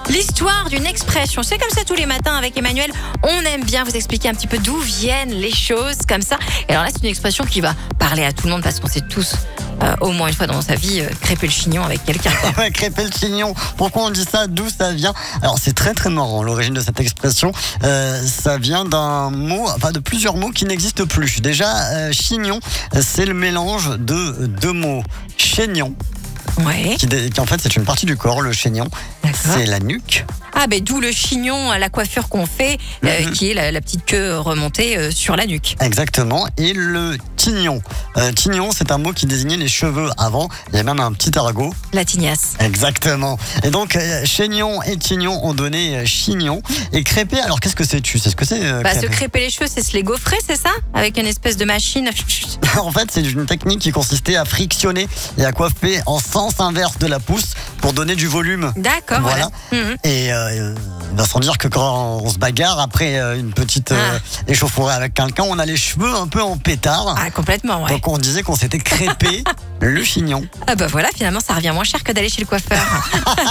l'histoire d'une expression. C'est comme ça tous les matins avec Emmanuel. On aime bien vous expliquer un petit peu d'où viennent les choses comme ça. Et alors là, c'est une expression qui va parler à tout le monde parce qu'on sait tous, au moins une fois dans sa vie, crêper le chignon avec quelqu'un. Ouais, crêper le chignon. Pourquoi on dit ça? D'où ça vient? Alors c'est très très marrant l'origine de cette expression. Ça vient d'un mot, enfin de plusieurs mots qui n'existent plus. Déjà, chignon, c'est le mélange de deux mots. Chaignon, Ouais. qui en fait c'est une partie du corps, le chaignon. D'accord. C'est la nuque. Ah ben d'où le chignon, la coiffure qu'on fait, qui est la petite queue remontée sur la nuque. Exactement. Et le tignon. Tignon, c'est un mot qui désignait les cheveux avant. Il y a même un petit argot. La tignasse. Exactement. Et donc, chaignon et tignon ont donné chignon. Et crêper, alors qu'est-ce que c'est? Tu sais ce que c'est? Bah, se Crêper crêper les cheveux, c'est se les gaufrer, c'est ça? Avec une espèce de machine. En fait, c'est une technique qui consistait à frictionner et à coiffer en sens inverse de la pousse pour donner du volume. D'accord, voilà. Mhm. Et sans dire que quand on se bagarre après une petite échauffourée avec quelqu'un, on a les cheveux un peu en pétard. Ah, complètement, ouais. Donc on disait qu'on s'était crêpé le chignon. Ah bah voilà, finalement, ça revient moins cher que d'aller chez le coiffeur.